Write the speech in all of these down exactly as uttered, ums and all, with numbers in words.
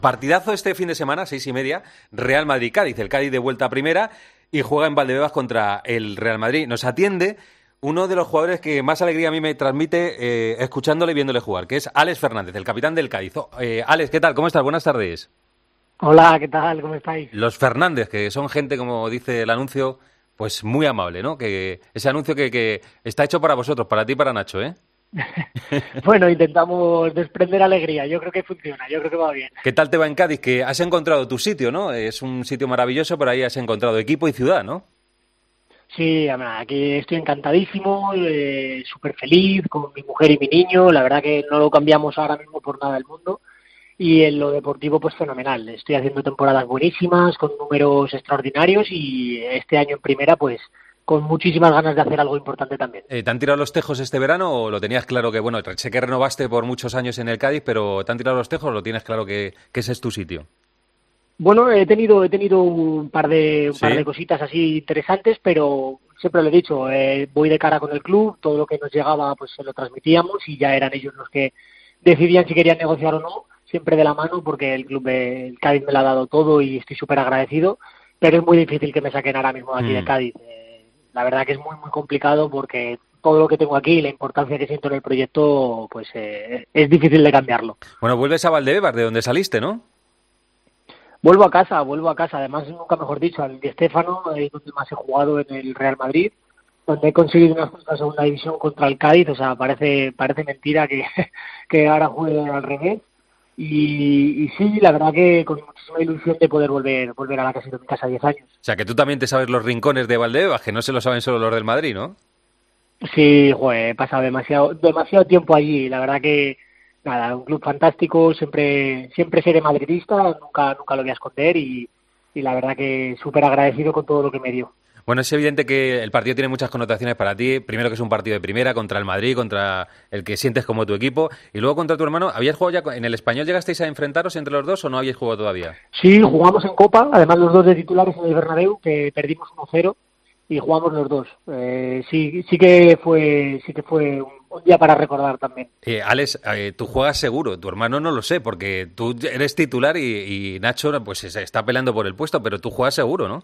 Partidazo este fin de semana, seis y media, Real Madrid-Cádiz. El Cádiz de vuelta a primera y juega en Valdebebas contra el Real Madrid. Nos atiende uno de los jugadores que más alegría a mí me transmite eh, escuchándole y viéndole jugar, que es Alex Fernández, el capitán del Cádiz. Oh, eh, Alex, ¿qué tal? ¿Cómo estás? Buenas tardes. Hola, ¿qué tal? ¿Cómo estáis? Los Fernández, que son gente, como dice el anuncio, pues muy amable, ¿no? Que ese anuncio que, que está hecho para vosotros, para ti y para Nacho, ¿eh? Bueno, intentamos desprender alegría. Yo creo que funciona, yo creo que va bien. ¿Qué tal te va en Cádiz? Que has encontrado tu sitio, ¿no? Es un sitio maravilloso, pero ahí has encontrado equipo y ciudad, ¿no? Sí, aquí estoy encantadísimo, eh, súper feliz con mi mujer y mi niño. La verdad que no lo cambiamos ahora mismo por nada del mundo. Y en lo deportivo, pues fenomenal. Estoy haciendo temporadas buenísimas, con números extraordinarios y este año en primera, pues con muchísimas ganas de hacer algo importante también. Eh, ¿Te han tirado los tejos este verano o lo tenías claro que, bueno, sé que renovaste por muchos años en el Cádiz, pero ¿te han tirado los tejos o lo tienes claro que, que ese es tu sitio? Bueno, he tenido he tenido un par de un ¿Sí? par de cositas así interesantes, pero siempre lo he dicho, eh, voy de cara con el club, todo lo que nos llegaba pues se lo transmitíamos y ya eran ellos los que decidían si querían negociar o no, siempre de la mano porque el club, eh, el Cádiz me lo ha dado todo y estoy súper agradecido, pero es muy difícil que me saquen ahora mismo de aquí mm. de Cádiz. Eh, la verdad que es muy, muy complicado porque todo lo que tengo aquí y la importancia que siento en el proyecto, pues eh, es difícil de cambiarlo. Bueno, vuelves a Valdebebas, de donde saliste, ¿no? Vuelvo a casa, vuelvo a casa. Además, nunca mejor dicho, al Di Stéfano, eh, donde más he jugado en el Real Madrid, donde he conseguido una justa segunda división contra el Cádiz. O sea, parece parece mentira que, que ahora juegue al revés. Y, y sí, la verdad que con muchísima ilusión de poder volver volver a la casa de mi casa diez años. O sea, que tú también te sabes los rincones de Valdebebas, que no se lo saben solo los del Madrid, ¿no? Sí, joder, he pasado demasiado demasiado tiempo allí. La verdad que nada, un club fantástico, siempre siempre seré madridista, nunca nunca lo voy a esconder y, y la verdad que súper agradecido con todo lo que me dio. Bueno, es evidente que el partido tiene muchas connotaciones para ti. Primero que es un partido de primera contra el Madrid, contra el que sientes como tu equipo, y luego contra tu hermano. ¿Habías jugado ya en el Español? ¿Llegasteis a enfrentaros entre los dos o no habíais jugado todavía? Sí, jugamos en Copa, además los dos de titulares en el Bernabéu, que perdimos uno cero y jugamos los dos. Eh, sí, sí que fue, sí que fue un, un día para recordar también. Eh, Alex, eh, tú juegas seguro, tu hermano no lo sé, porque tú eres titular y, y Nacho pues está peleando por el puesto, pero tú juegas seguro, ¿no?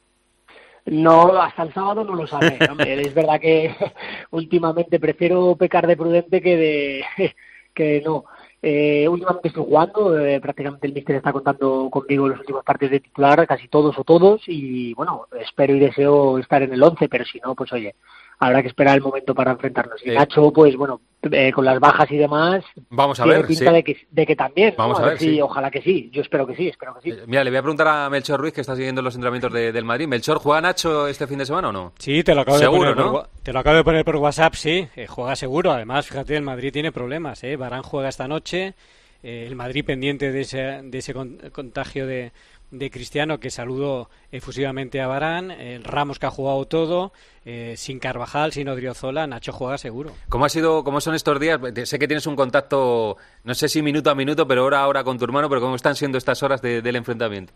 No, hasta el sábado no lo sabré. Hombre, es verdad que últimamente prefiero pecar de prudente que de que no. Eh, últimamente estoy jugando, eh, prácticamente el míster está contando conmigo los últimos partidos de titular, casi todos o todos, y bueno, espero y deseo estar en el once, pero si no, pues oye, habrá que esperar el momento para enfrentarnos. Y eh. Nacho, pues bueno, eh, con las bajas y demás, vamos a tiene ver, pinta sí. de, que, de que también, vamos ¿no? a ver, sí, sí. Ojalá que sí, yo espero que sí, espero que sí. Eh, mira, le voy a preguntar a Melchor Ruiz, que está siguiendo los entrenamientos de, del Madrid. Melchor, ¿juega Nacho este fin de semana o no? Sí, te lo acabo, seguro, de, poner ¿no? por, te lo acabo de poner por WhatsApp, sí, eh, juega seguro. Además, fíjate, el Madrid tiene problemas, ¿eh? Varane juega esta noche, eh, el Madrid pendiente de ese, de ese contagio de, de Cristiano, que saludó efusivamente a Varane, el Ramos, que ha jugado todo, eh, sin Carvajal, sin Odriozola. Nacho juega seguro. ¿Cómo ha sido, cómo son estos días? Sé que tienes un contacto, no sé si minuto a minuto, pero hora a hora con tu hermano, pero ¿cómo están siendo estas horas de, del enfrentamiento?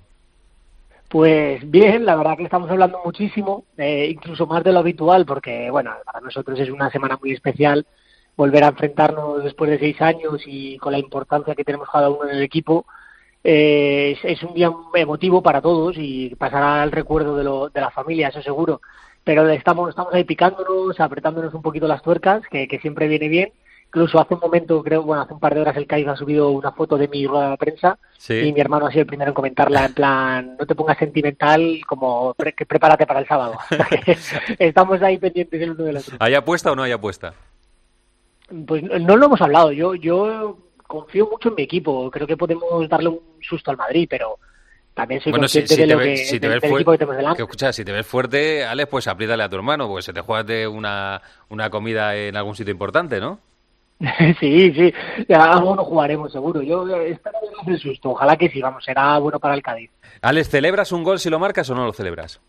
Pues bien, la verdad que estamos hablando muchísimo, eh, incluso más de lo habitual, porque bueno, para nosotros es una semana muy especial volver a enfrentarnos después de seis años y con la importancia que tenemos cada uno en el equipo. Eh, es, es un día emotivo para todos y pasará el recuerdo de, lo, de la familia, eso seguro, pero estamos estamos ahí picándonos, apretándonos un poquito las tuercas, que, que siempre viene bien. Incluso hace un momento, creo, bueno, hace un par de horas el Cádiz ha subido una foto de mi rueda de prensa, sí. Y mi hermano ha sido el primero en comentarla, en plan, no te pongas sentimental, como pre- que prepárate para el sábado. Estamos ahí pendientes el uno del otro. ¿Hay apuesta o no hay apuesta? Pues no lo hemos hablado, yo yo confío mucho en mi equipo, creo que podemos darle un susto al Madrid, pero también soy bueno, consciente si, si de lo ve, que, si del, del fu- equipo que tenemos delante. Que, escucha, si te ves fuerte, Alex, pues apriétale a tu hermano, pues se te juegas de una, una comida en algún sitio importante, ¿no? Sí, sí, algo no jugaremos seguro. Yo espero que no el susto, ojalá que sí, vamos, será bueno para el Cádiz. Alex, ¿celebras un gol si lo marcas o no lo celebras?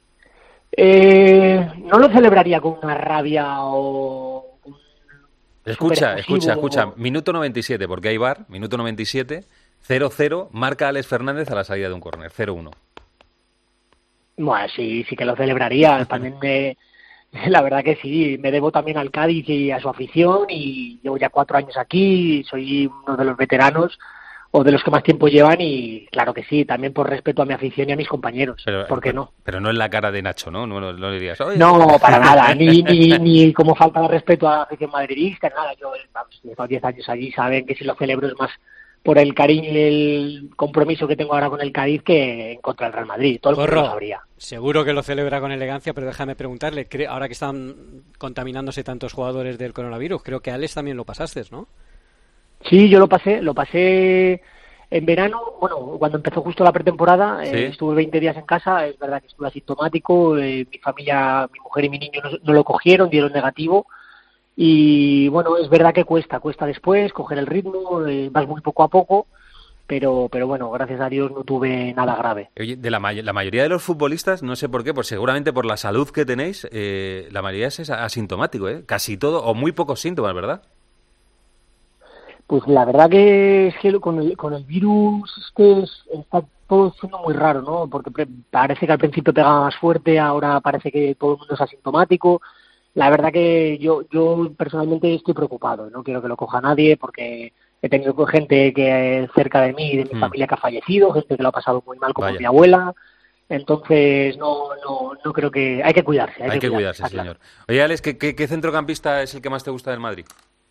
Eh, no lo celebraría con una rabia o... Escucha, escucha, escucha, minuto noventa y siete, porque hay V A R, minuto noventa y siete, cero cero, marca Alex Fernández a la salida de un córner, cero uno. Bueno, sí, sí que lo celebraría, también me... La verdad que sí, me debo también al Cádiz y a su afición y llevo ya cuatro años aquí, soy uno de los veteranos, o de los que más tiempo llevan, y claro que sí, también por respeto a mi afición y a mis compañeros, pero, ¿por qué pero, no? Pero no en la cara de Nacho, ¿no? No, no, no le dirías, oye. No, para nada, ni, ni, ni como falta de respeto a la afición madridista, nada. Yo, vamos, llevo diez años allí, saben que si lo celebro es más por el cariño y el compromiso que tengo ahora con el Cádiz que en contra del Real Madrid. Todo el mundo lo sabría. Seguro que lo celebra con elegancia, pero déjame preguntarle, ahora que están contaminándose tantos jugadores del coronavirus, creo que Alex también lo pasaste, ¿no? Sí, yo lo pasé, lo pasé en verano, bueno, cuando empezó justo la pretemporada, ¿sí? eh, estuve veinte días en casa, es verdad que estuve asintomático, eh, mi familia, mi mujer y mi niño no, no lo cogieron, dieron negativo, y bueno, es verdad que cuesta, cuesta después coger el ritmo, eh, vas muy poco a poco, pero pero bueno, gracias a Dios no tuve nada grave. Oye, de la, may- la mayoría de los futbolistas, no sé por qué, pues seguramente por la salud que tenéis, eh, la mayoría es asintomático, ¿eh? Casi todo, o muy pocos síntomas, ¿verdad? Pues la verdad que es que con el, con el virus este es, está todo siendo muy raro, ¿no? Porque pre- parece que al principio pegaba más fuerte, ahora parece que todo el mundo es asintomático. La verdad que yo yo personalmente estoy preocupado, no quiero que lo coja nadie porque he tenido gente que cerca de mí, de mi mm. familia, que ha fallecido, gente que lo ha pasado muy mal, como Vaya. mi abuela. Entonces no no no creo que... Hay que cuidarse. Hay, hay que, que cuidarse, cuidarse señor. Claro. Oye, Alex, ¿qué, qué, ¿qué centrocampista es el que más te gusta del Madrid?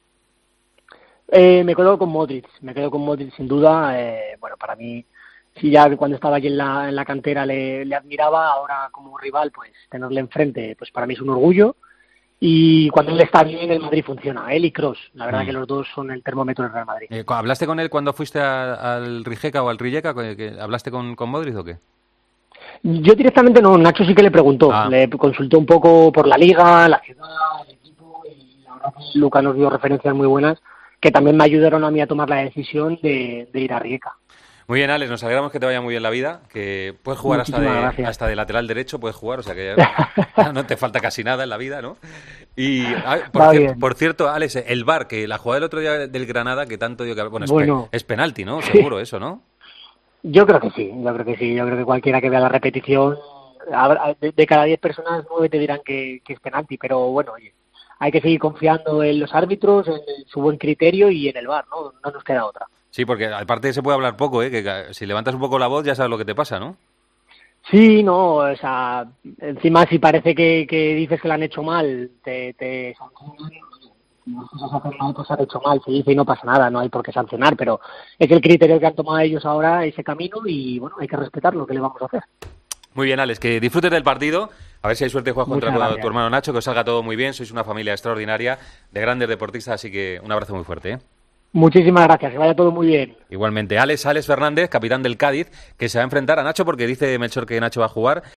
Eh, me quedo con Modric, me quedo con Modric sin duda. Eh, bueno, para mí, si ya cuando estaba aquí en la, en la cantera le, le admiraba, ahora como rival, pues tenerle enfrente, pues para mí es un orgullo. Y cuando él está bien, el Madrid funciona. Él y Kroos, la verdad mm. que los dos son el termómetro del Real Madrid. Eh, ¿Hablaste con él cuando fuiste a, al Rijeka o al Rijeka? ¿Hablaste con, con Modric o qué? Yo directamente no, Nacho sí que le preguntó. Ah. Le consultó un poco por la liga, la ciudad, el equipo, y la verdad que Luca nos dio referencias muy buenas que también me ayudaron a mí a tomar la decisión de, de ir a Rijeka. Muy bien, Alex, nos alegramos que te vaya muy bien la vida, que puedes jugar hasta de, hasta de lateral derecho, puedes jugar, o sea que ya no te falta casi nada en la vida, ¿no? Y ah, por, cier- por cierto, Alex, el V A R, que la jugada del otro día del Granada, que tanto dio que... Bueno, es, bueno, pe- es penalti, ¿no? Seguro eso, ¿no? Yo creo que sí, yo creo que sí, yo creo que cualquiera que vea la repetición, de, de cada diez personas, nueve te dirán que, que es penalti, pero bueno, oye, hay que seguir confiando en los árbitros, en su buen criterio y en el V A R, ¿no? No nos queda otra. Sí, porque aparte se puede hablar poco, ¿eh? Que si levantas un poco la voz ya sabes lo que te pasa, ¿no? Sí, no, o sea, encima si parece que, que dices que lo han hecho mal, te, te sancionan, no cosas hacen mal, pues han hecho mal, se dice y no pasa nada, no hay por qué sancionar, pero es el criterio que han tomado ellos ahora, ese camino, y bueno, hay que respetarlo, ¿qué le vamos a hacer? Muy bien, Alex, que disfrutes del partido. A ver si hay suerte y juegas contra tu, tu hermano Nacho, que os salga todo muy bien. Sois una familia extraordinaria, de grandes deportistas, así que un abrazo muy fuerte, ¿eh? Muchísimas gracias, que vaya todo muy bien. Igualmente, Alex, Alex Fernández, capitán del Cádiz, que se va a enfrentar a Nacho porque dice Melchor que Nacho va a jugar.